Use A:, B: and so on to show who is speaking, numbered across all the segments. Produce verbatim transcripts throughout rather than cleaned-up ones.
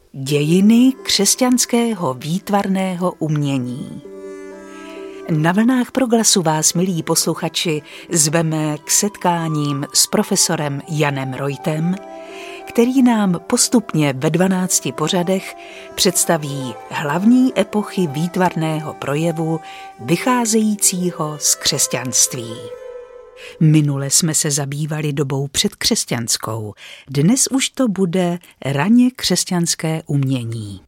A: Dějiny křesťanského výtvarného umění. Na vlnách Proglasu vás, milí posluchači, zveme k setkáním s profesorem Janem Reutem, který nám postupně ve dvanácti pořadech představí hlavní epochy výtvarného projevu vycházejícího z křesťanství. Minule jsme se zabývali dobou předkřesťanskou, dnes už to bude raně křesťanské umění.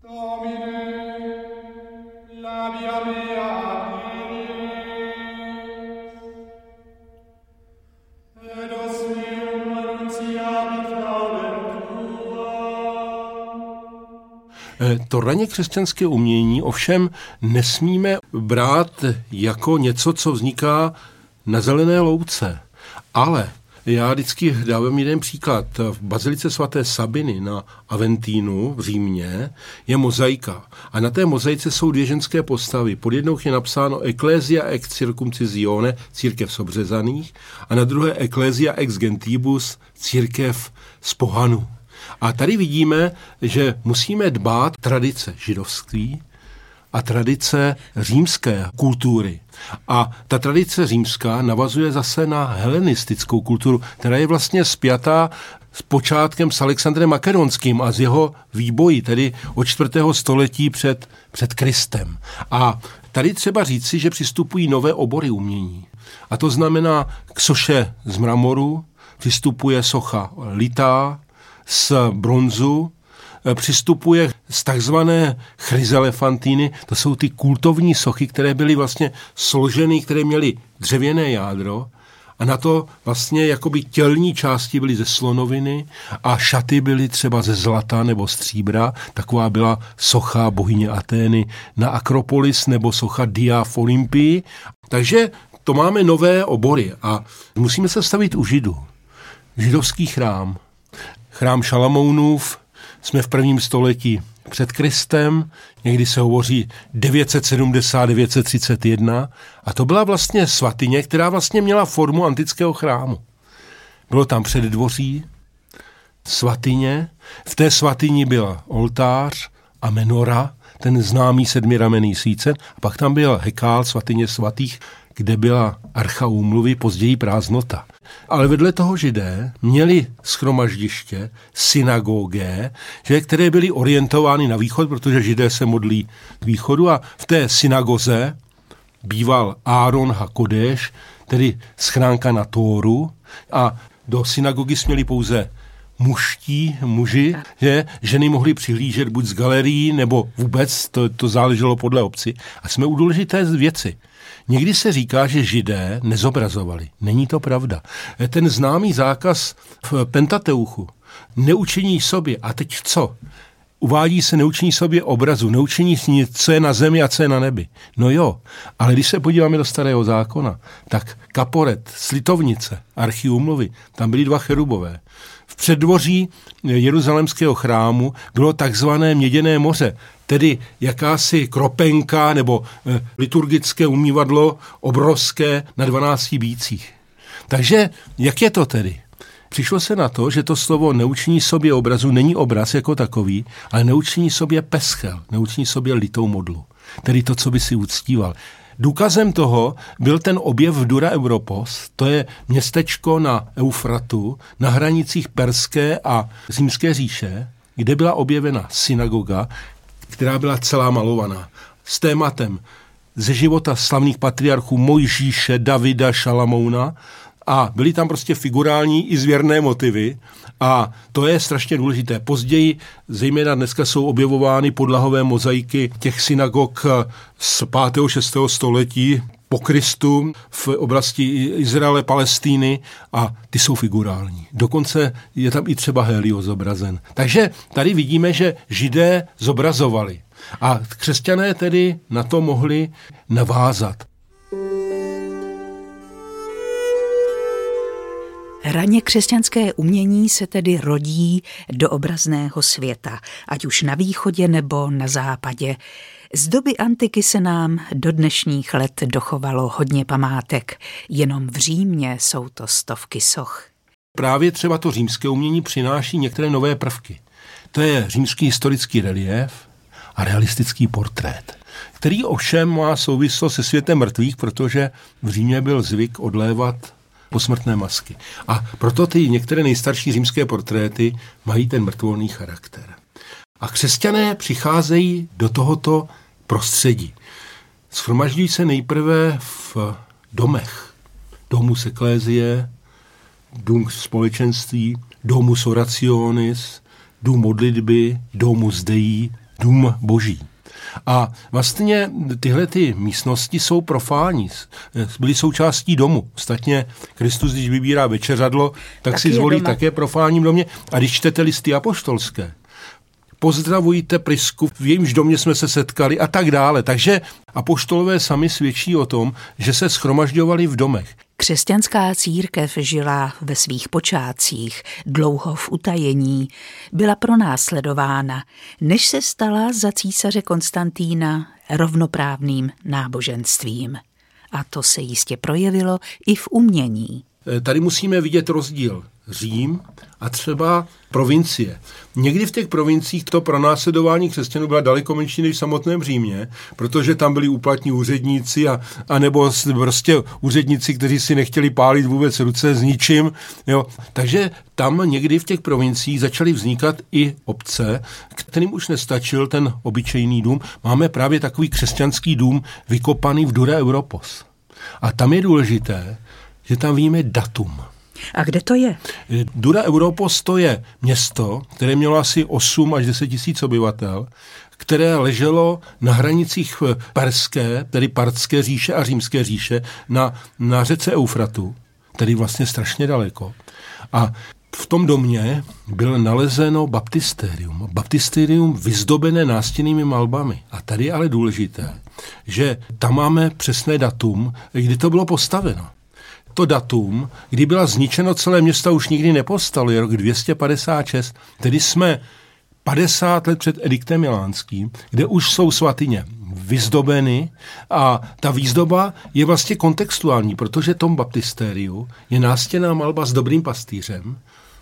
B: To raně křesťanské umění ovšem nesmíme brát jako něco, co vzniká na zelené louce. Ale já vždycky dávám jeden příklad. V bazilice svaté Sabiny na Aventínu v Římě je mozaika. A na té mozaice jsou dvě ženské postavy. Pod jednou je napsáno Ecclesia ex circumcisione, církev z obřezaných, a na druhé Ecclesia ex gentibus, církev z pohanu. A tady vidíme, že musíme dbát tradice židovství a tradice římské kultury. A ta tradice římská navazuje zase na helenistickou kulturu, která je vlastně spjatá s počátkem s Alexandrem Makedonským a z jeho výboji, tedy od čtvrtého století před, před Kristem. A tady třeba říci, že přistupují nové obory umění. A to znamená k soše z mramoru přistupuje socha litá, z bronzu, přistupuje z takzvané chryzelefantíny, to jsou ty kultovní sochy, které byly vlastně složeny, které měly dřevěné jádro a na to vlastně jakoby tělní části byly ze slonoviny a šaty byly třeba ze zlata nebo stříbra. Taková byla socha bohyně Atény na Akropolis nebo socha Dia v Olympii. Takže to máme nové obory a musíme se stavit u Židů. Židovský chrám. Chrám Šalamounův, jsme v prvním století před Kristem, někdy se hovoří devět set sedmdesát, devět set třicet jedna, a to byla vlastně svatyně, která vlastně měla formu antického chrámu. Bylo tam předdvoří, svatyně, v té svatyni byl oltář a menora, ten známý sedmiramenný svícen, a pak tam byl hekál, svatyně svatých, kde byla archa úmluvy, později prázdnota. Ale vedle toho Židé měli shromaždiště, synagogé, že, které byly orientovány na východ, protože Židé se modlí k východu, a v té synagoze býval Áron HaKodeš, tedy schránka na Tóru, a do synagogy směli pouze muští muži, že ženy mohly přihlížet buď z galerií, nebo vůbec, to, to záleželo podle obci. A jsme u důležité věci. Někdy se říká, že Židé nezobrazovali. Není to pravda. Ten známý zákaz v Pentateuchu, neučiní sobě, a teď co? Uvádí se neučiní sobě obrazu, neučiní nic, co je na zemi a co je na nebi. No jo, ale když se podíváme do Starého zákona, tak kaporet, slitovnice, archy úmluvy, tam byly dva cherubové. V předdvoří jeruzalémského chrámu bylo takzvané měděné moře, tedy jakási kropenka nebo e, liturgické umývadlo obrovské na dvanácti bících. Takže jak je to tedy? Přišlo se na to, že to slovo neučiní sobě obrazu není obraz jako takový, ale neučiní sobě peschel, neučiní sobě litou modlu, tedy to, co by si uctíval. Důkazem toho byl ten objev v Dura Europos, to je městečko na Eufratu, na hranicích Perské a Římské říše, kde byla objevena synagoga, která byla celá malovaná, s tématem ze života slavných patriarchů Mojžíše, Davida, Šalamouna, a byly tam prostě figurální i zvěrné motivy a to je strašně důležité. Později, zejména dneska, jsou objevovány podlahové mozaiky těch synagog z pátého šestého století po Kristu v oblasti Izraele, Palestíny, a ty jsou figurální. Dokonce je tam i třeba Helios zobrazen. Takže tady vidíme, že Židé zobrazovali a křesťané tedy na to mohli navázat.
A: Raně křesťanské umění se tedy rodí do obrazného světa, ať už na východě nebo na západě. Z doby antiky se nám do dnešních let dochovalo hodně památek. Jenom v Římě jsou to stovky soch.
B: Právě třeba to římské umění přináší některé nové prvky. To je římský historický reliéf a realistický portrét, který ovšem má souvislost se světem mrtvých, protože v Římě byl zvyk odlévat posmrtné masky. A proto ty některé nejstarší římské portréty mají ten mrtvolný charakter. A křesťané přicházejí do tohoto prostředí. Shromažďují se nejprve v domech. Domus eklézie, dům společenství, domus orationis, dům modlitby, domus dei, dům boží. A vlastně tyhle ty místnosti jsou profání, byly součástí domu. Ostatně Kristus, když vybírá večeřadlo, tak, tak si zvolí doma. Také profánním domě. A když čtete listy apoštolské, pozdravujte Prisku, v jejímž domě jsme se setkali a tak dále. Takže apoštolové sami svědčí o tom, že se shromažďovali v domech.
A: Křesťanská církev žila ve svých počátcích dlouho v utajení, byla pronásledována, než se stala za císaře Konstantína rovnoprávným náboženstvím. A to se jistě projevilo i v umění.
B: Tady musíme vidět rozdíl Řím a třeba provincie. Někdy v těch provinciích to pronásledování křesťanů byla daleko menší než v samotném Římě, protože tam byli úplatní úředníci a, a nebo prostě úředníci, kteří si nechtěli pálit vůbec ruce s ničím. Jo. Takže tam někdy v těch provinciích začaly vznikat i obce, kterým už nestačil ten obyčejný dům. Máme právě takový křesťanský dům vykopaný v Dura Europos. A tam je důležité, že tam víme datum.
A: A kde to je?
B: Dura Europos to je město, které mělo asi osm až deset tisíc obyvatel, které leželo na hranicích Perské, tedy Partské říše a Římské říše, na, na řece Eufratu, tedy vlastně strašně daleko. A v tom domě bylo nalezeno baptistérium. Baptistérium vyzdobené nástěnnými malbami. A tady je ale důležité, že tam máme přesné datum, kdy to bylo postaveno. To datum, kdy byla zničeno celé město, už nikdy nepostalo, je rok dvě stě padesát šest, tedy jsme padesát let před ediktem milánským, kde už jsou svatyně vyzdobeny a ta výzdoba je vlastně kontextuální, protože tom baptistériu je nástěnná malba s dobrým pastýřem.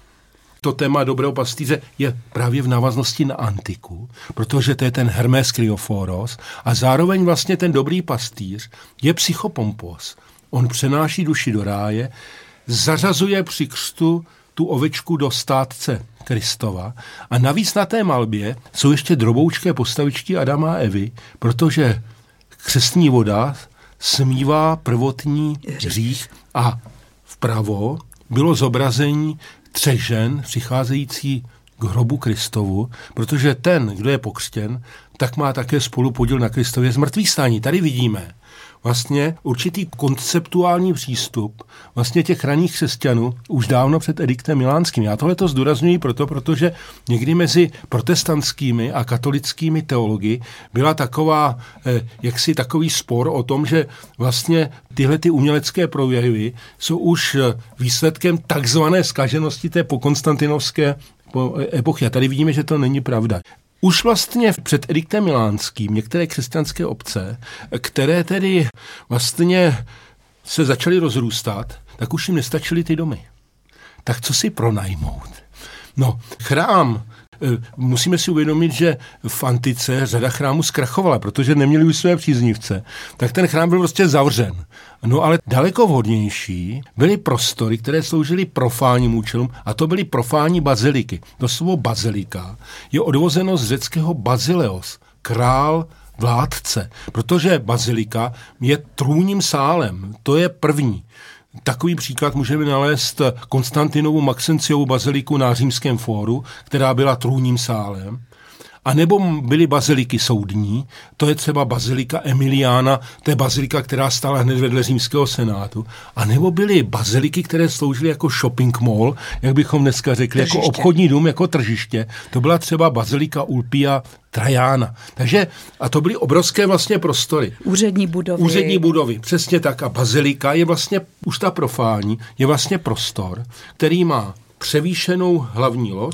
B: To téma dobrého pastýře je právě v návaznosti na antiku, protože to je ten Hermes Krioforos a zároveň vlastně ten dobrý pastýř je psychopompos. On přenáší duši do ráje, zařazuje při křtu tu ovečku do státce Kristova a navíc na té malbě jsou ještě droboučké postavičky Adama a Evy, protože křestní voda smívá prvotní hřích a vpravo bylo zobrazení třech žen přicházející k hrobu Kristovu, protože ten, kdo je pokřtěn, tak má také spolupodíl na Kristově zmrtvýchvstání. Tady vidíme vlastně určitý konceptuální přístup vlastně těch raných křesťanů už dávno před ediktem milánským. Já tohle to zdůrazňuji proto, protože někdy mezi protestantskými a katolickými teology byla taková, eh, jaksi takový spor o tom, že vlastně tyhle ty umělecké projevy jsou už výsledkem takzvané zkaženosti té pokonstantinovské epochy. A tady vidíme, že to není pravda. Už vlastně před ediktem milánským některé křesťanské obce, které tedy vlastně se začaly rozrůstat, tak už jim nestačily ty domy. Tak co si pronajmout? No, chrám, musíme si uvědomit, že v antice řada chrámů zkrachovala, protože neměli už své příznivce. Tak ten chrám byl prostě zavřen. No ale daleko vhodnější byly prostory, které sloužily profánním účelům, a to byly profánní baziliky. To slovo bazilika je odvozeno z řeckého basileos, král, vládce, protože bazilika je trůním sálem, to je první. Takový příklad můžeme nalézt Konstantinovu Maxenciovu baziliku na Římském fóru, která byla trůním sálem. A nebo byly baziliky soudní, to je třeba bazilika Emiliana, to je bazilika, která stála hned vedle římského senátu. A nebo byly baziliky, které sloužily jako shopping mall, jak bychom dneska řekli, tržiště. Jako obchodní dům, jako tržiště. To byla třeba bazilika Ulpia Trajana. Takže, a to byly obrovské vlastně prostory.
A: Úřední budovy.
B: Úřední budovy, přesně tak. A bazilika je vlastně, už ta profání, je vlastně prostor, který má převýšenou hlavní loď,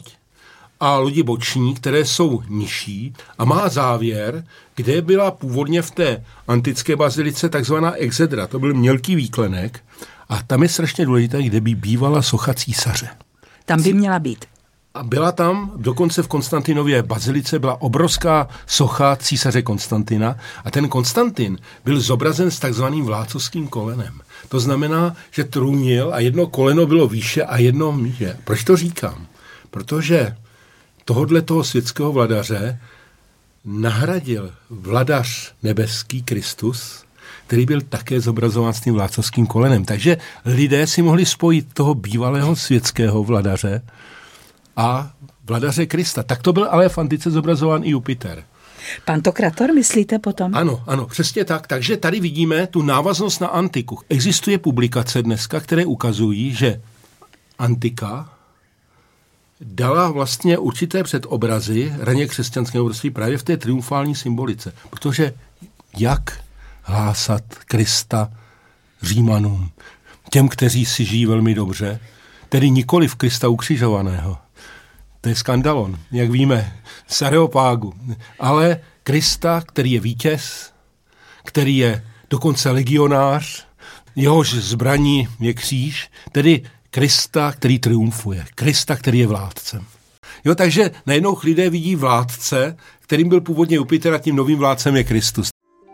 B: a lodi boční, které jsou nižší a má závěr, kde byla původně v té antické bazilice takzvaná exedra. To byl mělký výklenek a tam je strašně důležité, kde by bývala socha císaře.
A: Tam by měla být.
B: A byla tam, dokonce v Konstantinově bazilice, byla obrovská socha císaře Konstantina a ten Konstantin byl zobrazen s takzvaným vládcovským kolenem. To znamená, že trůnil a jedno koleno bylo výše a jedno níže. Proč to říkám? Protože tohodle toho světského vladaře nahradil vladař nebeský Kristus, který byl také zobrazován s tím vládcovským kolenem. Takže lidé si mohli spojit toho bývalého světského vladaře a vladaře Krista. Tak to byl ale v antice zobrazován i Jupiter.
A: Pantokrator myslíte potom?
B: Ano, ano, přesně tak. Takže tady vidíme tu návaznost na antiku. Existuje publikace dneska, které ukazují, že antika dala vlastně určité předobrazy raně křesťanského období právě v té triumfální symbolice. Protože jak hlásat Krista Římanům, těm, kteří si žijí velmi dobře, tedy nikoli v Krista ukřižovaného. To je skandalon, jak víme, z Areopágu. Ale Krista, který je vítěz, který je dokonce legionář, jehož zbraní je kříž, tedy Krista, který triumfuje, Krista, který je vládcem. Jo, takže najednou lidé vidí vládce, kterým byl původně Jupiter a tím novým vládcem je Kristus.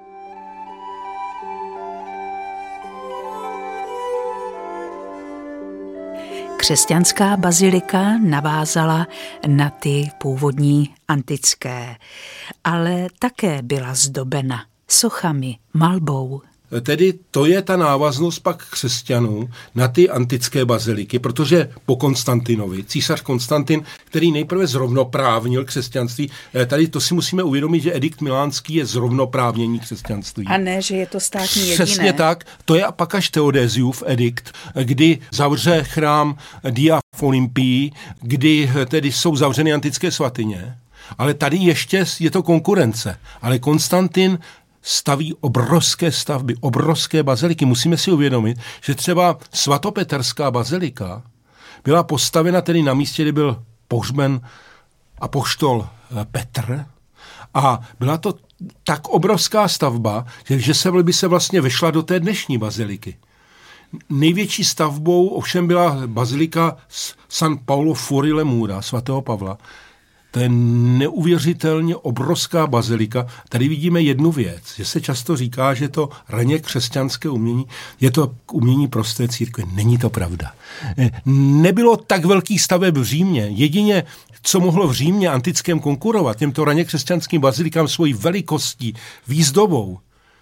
A: Křesťanská bazilika navázala na ty původní antické, ale také byla zdobena sochami, malbou.
B: Tedy to je ta návaznost pak křesťanů na ty antické baziliky, protože po Konstantinovi, císař Konstantin, který nejprve zrovnoprávnil křesťanství, tady to si musíme uvědomit, že edikt milánský je zrovnoprávnění křesťanství.
A: A ne, že je to státní jediné.
B: Přesně tak, to je pak až Theodesiův edikt, kdy zavře chrám Dia v Olympii, kdy tedy jsou zavřeny antické svatyně, ale tady ještě je to konkurence. Ale Konstantin staví obrovské stavby, obrovské baziliky. Musíme si uvědomit, že třeba svatopeterská bazilika byla postavena tedy na místě, kde byl pohřben apoštol Petr a byla to tak obrovská stavba, že se by se vlastně vešla do té dnešní baziliky. Největší stavbou ovšem byla bazilika San Paolo fuori le mura, svatého Pavla. To je neuvěřitelně obrovská bazilika. Tady vidíme jednu věc, že se často říká, že to raně křesťanské umění je to umění prosté církve. Není to pravda. Nebylo tak velkých staveb v Římě. Jedině, co mohlo v Římě antickém konkurovat těmto raně křesťanským bazilikám svojí velikostí, výzdobou,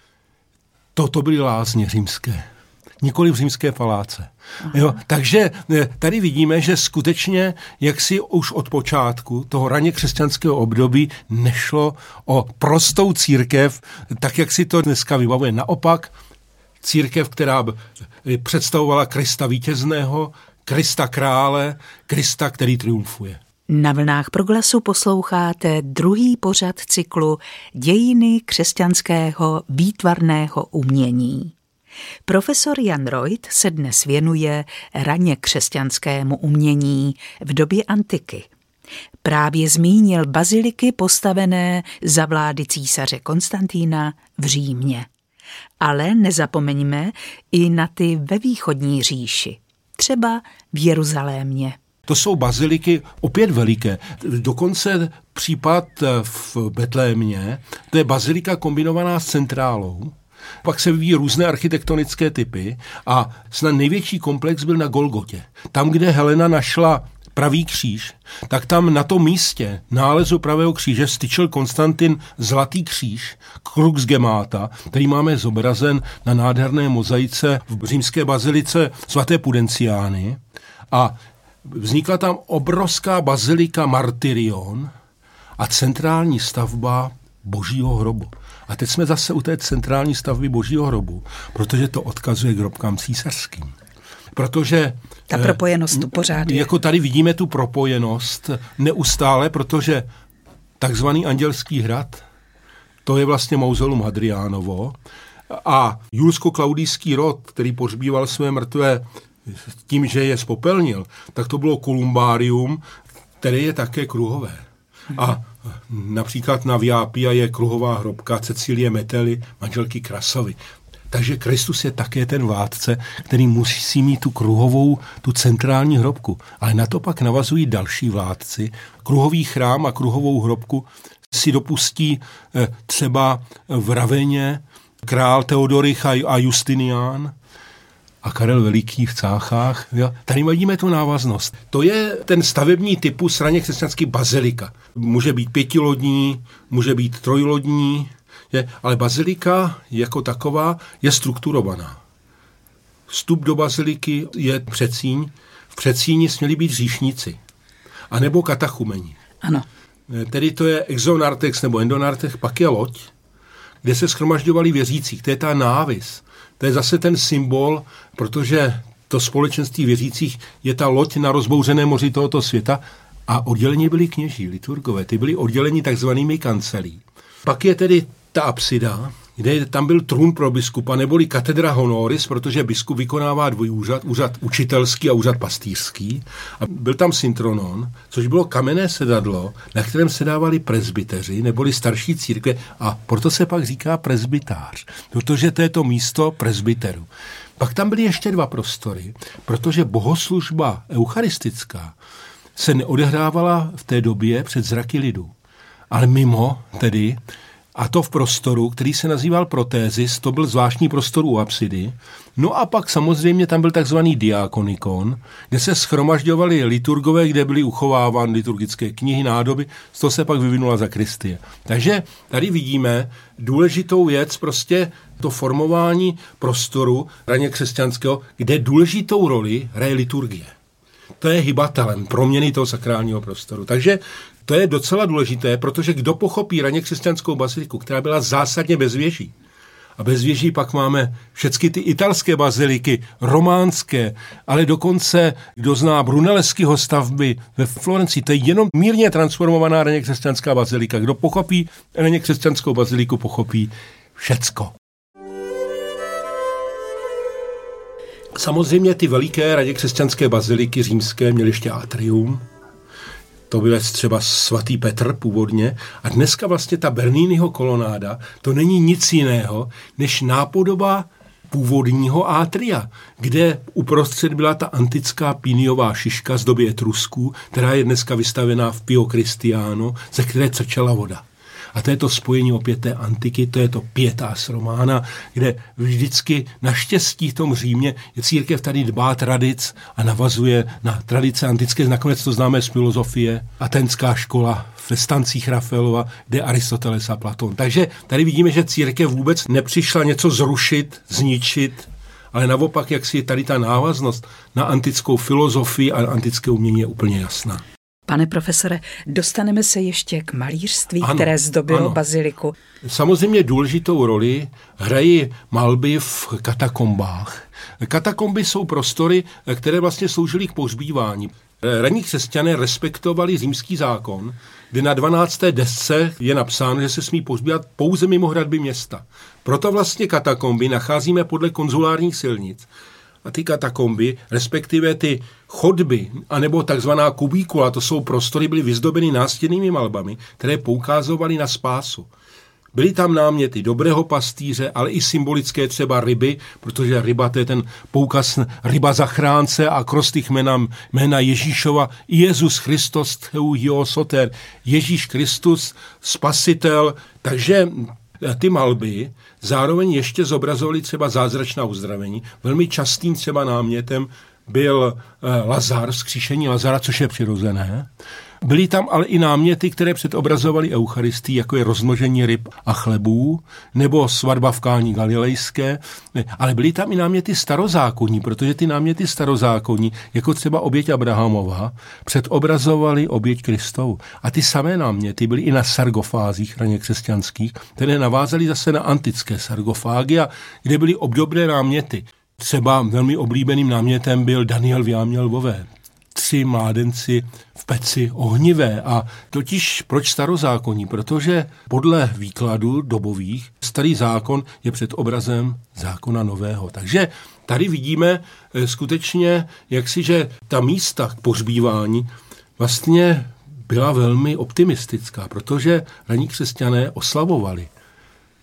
B: toto byly lázně římské. Nikoli v římské paláce. Jo, takže tady vidíme, že skutečně, jak si už od počátku toho raně křesťanského období nešlo o prostou církev, tak jak si to dneska vybavuje. Naopak, církev, která představovala Krista vítězného, Krista krále, Krista, který triumfuje.
A: Na vlnách Proglasu posloucháte druhý pořad cyklu Dějiny křesťanského výtvarného umění. Profesor Jan Reuth se dnes věnuje raně křesťanskému umění v době antiky. Právě zmínil baziliky postavené za vlády císaře Konstantína v Římě. Ale nezapomeňme i na ty ve východní říši, třeba v Jeruzalémě.
B: To jsou baziliky opět veliké. Dokonce případ v Betlémě, to je bazilika kombinovaná s centrálou. Pak se vyvíjí různé architektonické typy a snad největší komplex byl na Golgotě. Tam, kde Helena našla pravý kříž, tak tam na tom místě nálezu pravého kříže styčil Konstantin zlatý kříž, Crux gemata, který máme zobrazen na nádherné mozaice v římské bazilice svaté Pudenciány. A vznikla tam obrovská bazilika Martyrion a centrální stavba Božího hrobu. A teď jsme zase u té centrální stavby Božího hrobu, protože to odkazuje k hrobkám císařským. Protože
A: ta propojenost tu pořád je.
B: Jako tady vidíme tu propojenost neustále, protože takzvaný Andělský hrad, to je vlastně mauzoleum Hadrianovo a julsko-klaudijský rod, který pohřbíval své mrtvé tím, že je spopelnil, tak to bylo kolumbárium, které je také kruhové. A například na Via Appia je kruhová hrobka Cecilie Metely, manželky Krasovy. Takže Kristus je také ten vládce, který musí mít tu kruhovou, tu centrální hrobku. Ale na to pak navazují další vládci. Kruhový chrám a kruhovou hrobku si dopustí třeba v Raveně král Teodorich a Justinián a Karel Veliký v Cáchách. Jo. Tady vidíme tu návaznost. To je ten stavební typus raně křesťanský bazilika. Může být pětilodní, může být trojlodní, je, ale bazilika jako taková je strukturovaná. Vstup do baziliky je předsíň. V předsíni směli být hříšníci. A nebo katachumeni.
A: Ano.
B: Tedy to je exonartex nebo endonartex, pak je loď, kde se shromažďovali věřící. To je ta návis. To je zase ten symbol, protože to společenství věřících je ta loď na rozbouřené moři tohoto světa a oddělení byli kněží, liturgové. Ty byli odděleni takzvanými kancelí. Pak je tedy ta apsida, kde tam byl trůn pro biskupa, neboli katedra honoris, protože biskup vykonává dvojí úřad, úřad učitelský a úřad pastýřský. A byl tam syntronon, což bylo kamenné sedadlo, na kterém sedávali presbyteři, neboli starší církve, a proto se pak říká presbytář, protože to je to místo presbyteru. Pak tam byly ještě dva prostory, protože bohoslužba eucharistická se neodehrávala v té době před zraky lidu, ale mimo tedy. A to v prostoru, který se nazýval protézis, to byl zvláštní prostor u apsidy. No a pak samozřejmě tam byl takzvaný diakonikon, kde se shromažďovali liturgové, kde byly uchovávány liturgické knihy, nádoby, z toho se pak vyvinula zakristie. Takže tady vidíme důležitou věc, prostě to formování prostoru raně křesťanského, kde důležitou roli hraje liturgie. To je hybatelem proměny toho sakrálního prostoru. Takže to je docela důležité, protože kdo pochopí raně křesťanskou baziliku, která byla zásadně bez věží, a bez věží pak máme všechny ty italské baziliky, románské, ale dokonce, kdo zná Brunelleskyho stavby ve Florencii, to je jenom mírně transformovaná raně křesťanská bazilika. Kdo pochopí raně křesťanskou baziliku, pochopí všecko. Samozřejmě ty veliké raně křesťanské baziliky římské měly ještě atrium. To byl třeba svatý Petr původně. A dneska vlastně ta Berniniho kolonáda, to není nic jiného, než nápodoba původního atria, kde uprostřed byla ta antická píniová šiška z doby Etrusků, která je dneska vystavená v Pio Cristiano, ze které crčela voda. A to je to spojení opět té antiky, to je to pietas romana, kde vždycky naštěstí v tom Římě je církev tady dbá tradic a navazuje na tradice antické. Nakonec to známe z filozofie, atenská škola ve stancích Rafaelova, kde Aristoteles a Platón. Takže tady vidíme, že církev vůbec nepřišla něco zrušit, zničit, ale naopak, jak si tady ta návaznost na antickou filozofii a antické umění je úplně jasná.
A: Pane profesore, dostaneme se ještě k malířství,
B: ano,
A: které zdobilo
B: ano.
A: baziliku.
B: Samozřejmě důležitou roli hrají malby v katakombách. Katakomby jsou prostory, které vlastně sloužily k pohřbívání. Ranní křesťané respektovali římský zákon, kdy na dvanácté desce je napsáno, že se smí pohřbívat pouze mimo hradby města. Proto vlastně katakomby nacházíme podle konzulárních silnic. A ty katakomby, respektive ty chodby, anebo takzvaná kubíkula, to jsou prostory, byly vyzdobeny nástěnnými malbami, které poukázovaly na spásu. Byly tam náměty dobrého pastýře, ale i symbolické třeba ryby, protože ryba to je ten poukaz ryba zachránce a krostých jména, jména Ježíšova, Jezus Christos Theu Soter, Ježíš Kristus, spasitel. Takže ty malby zároveň ještě zobrazovaly třeba zázračná uzdravení. Velmi častým třeba námětem byl Lazar, vzkříšení Lazara, což je přirozené. Byly tam ale i náměty, které předobrazovaly Eucharistii, jako je rozmnožení ryb a chlebů, nebo svatba v Káni Galilejské, ale byly tam i náměty starozákonní, protože ty náměty starozákonní, jako třeba oběť Abrahamova, předobrazovaly oběť Kristovu. A ty samé náměty byly i na sargofázích raně křesťanských, které navázaly zase na antické sargofágy, a kde byly obdobné náměty. Třeba velmi oblíbeným námětem byl Daniel v jámě lvové. Tři mládenci v peci ohnivé. A totiž proč starozákonní? Protože podle výkladu dobových starý zákon je před obrazem zákona nového. Takže tady vidíme skutečně, jaksi, že ta místa k pohřbívání vlastně byla velmi optimistická, protože ranní křesťané oslavovali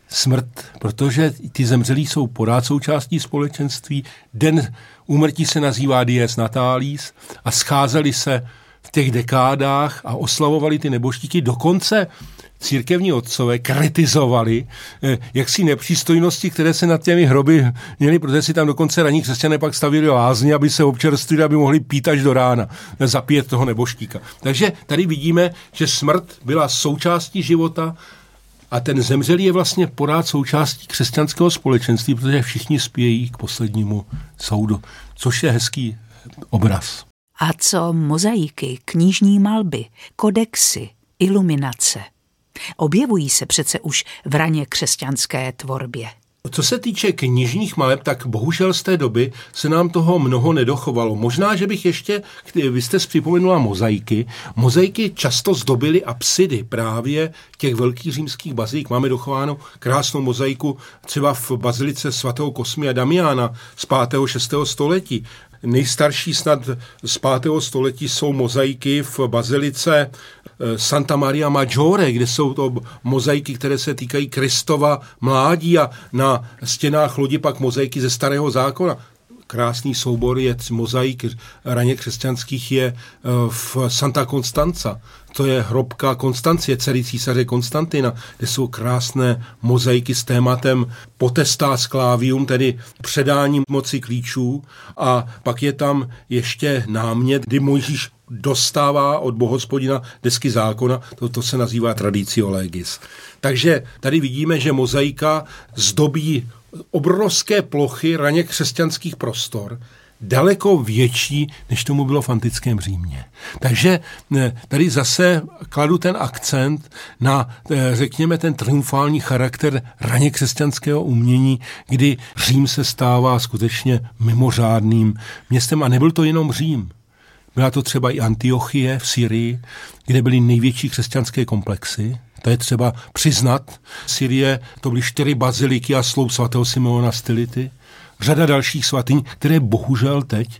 B: smrt, protože ty zemřelí jsou pořád součástí společenství. Den úmrtí se nazývá dies natalis a scházeli se v těch dekádách a oslavovali ty nebožtíky. Dokonce církevní otcové kritizovali eh, jaksi nepřístojnosti, které se nad těmi hroby měly, protože si tam dokonce raní křesťané pak stavili lázně, aby se občerstvili, aby mohli pít až do rána, zapít toho nebožtíka. Takže tady vidíme, že smrt byla součástí života a ten zemřelý je vlastně pořád součástí křesťanského společenství, protože všichni spějí k poslednímu soudu, což je hezký obraz.
A: A co mozaiky, knižní malby, kodexy, iluminace? Objevují se přece už v raně křesťanské tvorbě.
B: Co se týče knižních maleb, tak bohužel z té doby se nám toho mnoho nedochovalo. Možná, že bych ještě, vy jste připomenula mozaiky, mozaiky často zdobily apsidy právě těch velkých římských bazilik. Máme dochováno krásnou mozaiku třeba v bazilice svatého Kosmy a Damiana z pátého šestého století. Nejstarší snad z pátého století jsou mozaiky v bazilice Santa Maria Maggiore, kde jsou to mozaiky, které se týkají Kristova mládí a na stěnách lodi pak mozaiky ze Starého zákona. Krásný soubor je mozaik raně křesťanských je v Santa Constanza. To je hrobka Konstancie, dcery císaře Konstantina, kde jsou krásné mozaiky s tématem potestá sclavium, tedy předání moci klíčů. A pak je tam ještě námět, kdy Mojžíš dostává od Bohospodina desky zákona, to, to se nazývá traditio legis. Takže tady vidíme, že mozaika zdobí obrovské plochy raně křesťanských prostor, daleko větší, než tomu bylo v antickém Římě. Takže tady zase kladu ten akcent na, řekněme, ten triumfální charakter raně křesťanského umění, kdy Řím se stává skutečně mimořádným městem. A nebyl to jenom Řím. Byla to třeba i Antiochie v Syrii, kde byly největší křesťanské komplexy. To je třeba přiznat. Syrie, to byly čtyři baziliky a sloup svatého Simeona Stylity. Řada dalších svatyň, které bohužel teď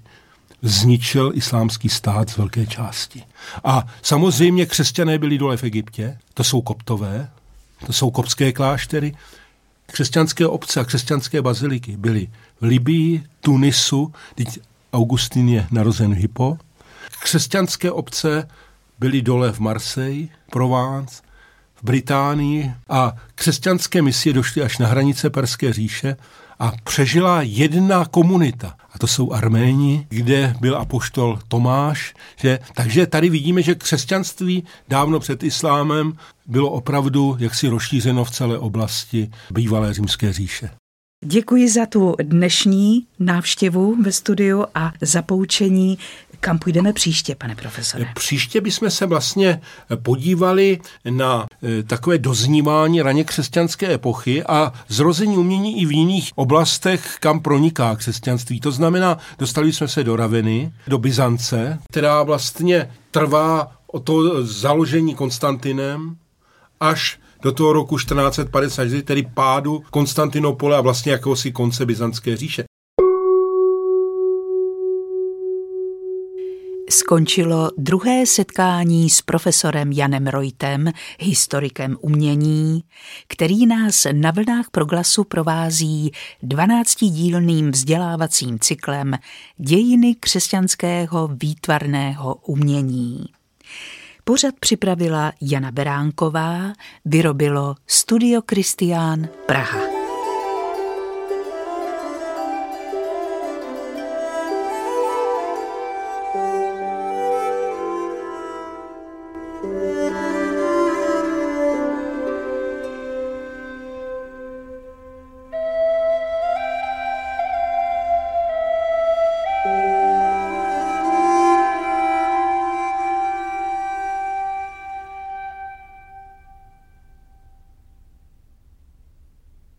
B: zničil islámský stát z velké části. A samozřejmě křesťané byli dole v Egyptě, to jsou koptové, to jsou koptské kláštery. Křesťanské obce a křesťanské baziliky byly v Libii, Tunisu, teď Augustin je narozen v Hippo. Křesťanské obce byly dole v Marseille, Provence, v Británii a křesťanské misie došly až na hranice Perské říše a přežila jedna komunita. A to jsou Arméni, kde byl apoštol Tomáš. Že, takže tady vidíme, že křesťanství dávno před islámem bylo opravdu jaksi rozšířeno v celé oblasti bývalé římské říše.
A: Děkuji za tu dnešní návštěvu ve studiu a za poučení. Kam půjdeme příště, pane profesore?
B: Příště bychom se vlastně podívali na takové doznívání raně křesťanské epochy a zrození umění i v jiných oblastech, kam proniká křesťanství. To znamená, dostali jsme se do Raveny, do Byzance, která vlastně trvá od toho založení Konstantinem až do toho roku čtrnáct set padesát, tedy pádu Konstantinopole a vlastně jakéhosi konce Byzantské říše.
A: Skončilo druhé setkání s profesorem Janem Reutem, historikem umění, který nás na vlnách Proglasu provází dvanáctidílným vzdělávacím cyklem Dějiny křesťanského výtvarného umění. Pořad připravila Jana Beránková, vyrobilo Studio Kristián Praha.